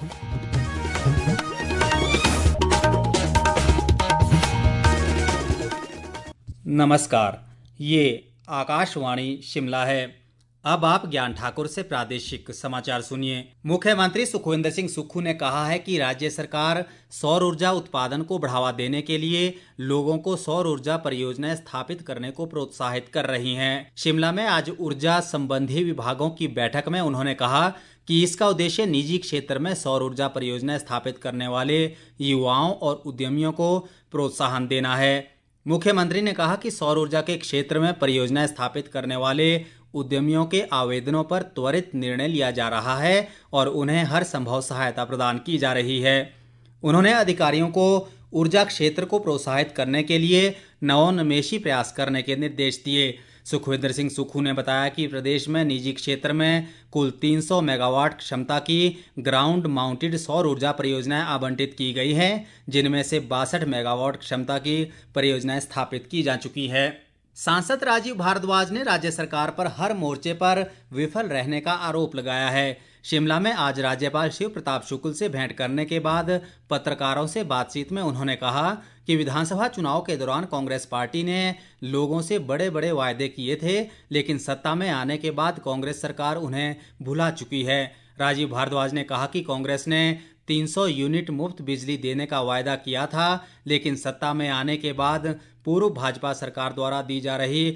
नमस्कार, ये आकाशवाणी शिमला है। अब आप ज्ञान ठाकुर से प्रादेशिक समाचार सुनिए। मुख्यमंत्री सुखविंदर सिंह सुक्खू ने कहा है कि राज्य सरकार सौर ऊर्जा उत्पादन को बढ़ावा देने के लिए लोगों को सौर ऊर्जा परियोजनाएं स्थापित करने को प्रोत्साहित कर रही है। शिमला में आज ऊर्जा संबंधी विभागों की बैठक में उन्होंने कहा कि इसका उद्देश्य निजी क्षेत्र में सौर ऊर्जा परियोजनाएं स्थापित करने वाले युवाओं और उद्यमियों को प्रोत्साहन देना है। मुख्यमंत्री ने कहा कि सौर ऊर्जा के क्षेत्र में परियोजनाएं स्थापित करने वाले उद्यमियों के आवेदनों पर त्वरित निर्णय लिया जा रहा है और उन्हें हर संभव सहायता प्रदान की जा रही है। उन्होंने अधिकारियों को ऊर्जा क्षेत्र को प्रोत्साहित करने के लिए नवोन्मेषी प्रयास करने के निर्देश दिए। सुखविंदर सिंह सुक्खू ने बताया कि प्रदेश में निजी क्षेत्र में कुल 300 मेगावाट क्षमता की ग्राउंड माउंटेड सौर ऊर्जा परियोजनाएं आवंटित की गई हैं, जिनमें से 62 मेगावाट क्षमता की परियोजनाएं स्थापित की जा चुकी है। सांसद राजीव भारद्वाज ने राज्य सरकार पर हर मोर्चे पर विफल रहने का आरोप लगाया है। शिमला में आज राज्यपाल शिव प्रताप शुक्ल से भेंट करने के बाद पत्रकारों से बातचीत में उन्होंने कहा कि विधानसभा चुनाव के दौरान कांग्रेस पार्टी ने लोगों से बड़े बड़े वायदे किए थे, लेकिन सत्ता में आने के बाद कांग्रेस सरकार उन्हें भुला चुकी है। राजीव भारद्वाज ने कहा कि कांग्रेस ने 300 यूनिट मुफ्त बिजली देने का वायदा किया था, लेकिन सत्ता में आने के बाद पूर्व भाजपा सरकार द्वारा दी जा रही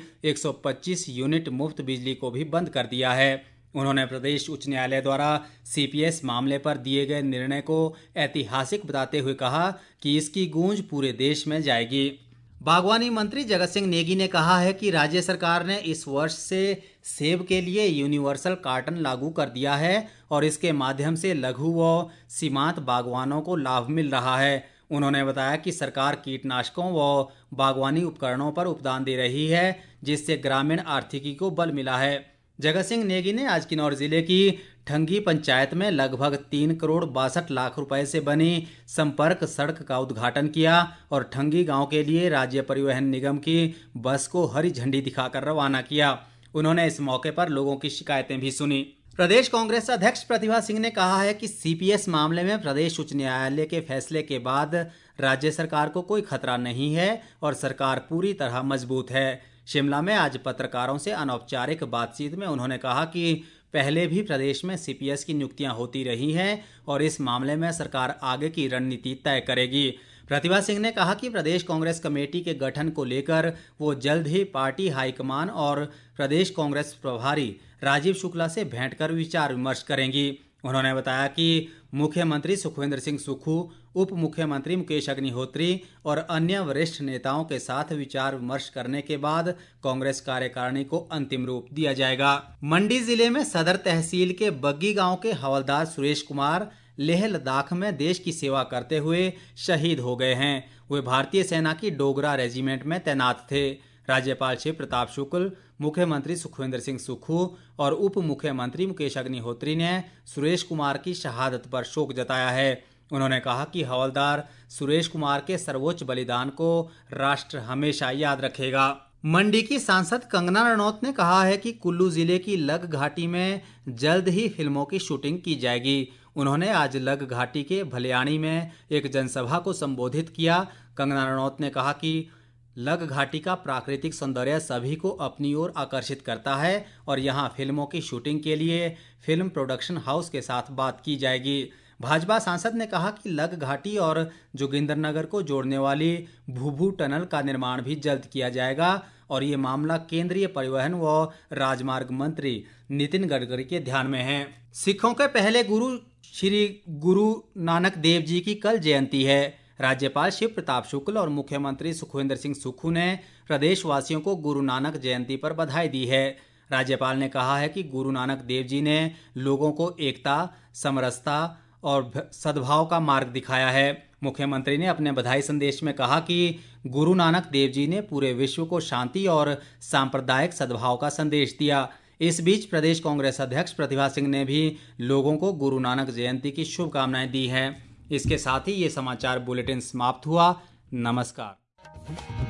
125 यूनिट मुफ्त बिजली को भी बंद कर दिया है। उन्होंने प्रदेश उच्च न्यायालय द्वारा सीपीएस मामले पर दिए गए निर्णय को ऐतिहासिक बताते हुए कहा कि इसकी गूंज पूरे देश में जाएगी। बागवानी मंत्री जगत सिंह नेगी ने कहा है कि राज्य सरकार ने इस वर्ष से सेब के लिए यूनिवर्सल कार्टन लागू कर दिया है और इसके माध्यम से लघु व सीमांत बागवानों को लाभ मिल रहा है। उन्होंने बताया कि सरकार कीटनाशकों व बागवानी उपकरणों पर उपदान दे रही है, जिससे ग्रामीण आर्थिकी को बल मिला है। जगत सिंह नेगी ने आज किन्नौर जिले की ठंगी पंचायत में लगभग 3 करोड़ 62 लाख रुपए से बनी संपर्क सड़क का उद्घाटन किया और ठंगी गांव के लिए राज्य परिवहन निगम की बस को हरी झंडी दिखाकर रवाना किया। उन्होंने इस मौके पर लोगों की शिकायतें भी सुनी। प्रदेश कांग्रेस अध्यक्ष प्रतिभा सिंह ने कहा है कि सीपीएस मामले में प्रदेश उच्च न्यायालय के फैसले के बाद राज्य सरकार को कोई खतरा नहीं है और सरकार पूरी तरह मजबूत है। शिमला में आज पत्रकारों से अनौपचारिक बातचीत में उन्होंने कहा कि पहले भी प्रदेश में सीपीएस की नियुक्तियां होती रही हैं और इस मामले में सरकार आगे की रणनीति तय करेगी। प्रतिभा सिंह ने कहा कि प्रदेश कांग्रेस कमेटी के गठन को लेकर वो जल्द ही पार्टी हाईकमान और प्रदेश कांग्रेस प्रभारी राजीव शुक्ला से भेंट कर विचार विमर्श करेंगी। उन्होंने बताया कि मुख्यमंत्री सुखविंदर सिंह सुक्खू, उप मुख्यमंत्री मुकेश अग्निहोत्री और अन्य वरिष्ठ नेताओं के साथ विचार विमर्श करने के बाद कांग्रेस कार्यकारिणी को अंतिम रूप दिया जाएगा। मंडी जिले में सदर तहसील के बग्गी गांव के हवलदार सुरेश कुमार लेह लद्दाख में देश की सेवा करते हुए शहीद हो गए हैं। वे भारतीय सेना की डोगरा रेजिमेंट में तैनात थे। राज्यपाल शिव प्रताप शुक्ल, मुख्यमंत्री सुखविंदर सिंह सुक्खू और उप मुख्यमंत्री मुकेश अग्निहोत्री ने सुरेश कुमार की शहादत पर शोक जताया है। उन्होंने कहा कि हवलदार सुरेश कुमार के सर्वोच्च बलिदान को राष्ट्र हमेशा याद रखेगा। मंडी की सांसद कंगना रणौत ने कहा है कि कुल्लू जिले की लग घाटी में जल्द ही फिल्मों की शूटिंग की जाएगी। उन्होंने आज लग घाटी के भलियाणी में एक जनसभा को संबोधित किया। कंगना रणौत ने कहा कि लग घाटी का प्राकृतिक सौंदर्य सभी को अपनी ओर आकर्षित करता है और यहां फिल्मों की शूटिंग के लिए फिल्म प्रोडक्शन हाउस के साथ बात की जाएगी। भाजपा सांसद ने कहा कि लग घाटी और जोगिंदरनगर को जोड़ने वाली भूभू टनल का निर्माण भी जल्द किया जाएगा और ये मामला केंद्रीय परिवहन व राजमार्ग मंत्री नितिन गडकरी के ध्यान में है। सिखों के पहले गुरु श्री गुरु नानक देव जी की कल जयंती है। राज्यपाल शिव प्रताप शुक्ल और मुख्यमंत्री सुखविंदर सिंह सुक्खू ने प्रदेशवासियों को गुरु नानक जयंती पर बधाई दी है। राज्यपाल ने कहा है कि गुरु नानक देव जी ने लोगों को एकता, समरसता और सद्भाव का मार्ग दिखाया है। मुख्यमंत्री ने अपने बधाई संदेश में कहा कि गुरु नानक देव जी ने पूरे विश्व को शांति और सांप्रदायिक सद्भाव का संदेश दिया। इस बीच प्रदेश कांग्रेस अध्यक्ष प्रतिभा सिंह ने भी लोगों को गुरु नानक जयंती की शुभकामनाएं दी हैं। इसके साथ ही ये समाचार बुलेटिन समाप्त हुआ। नमस्कार।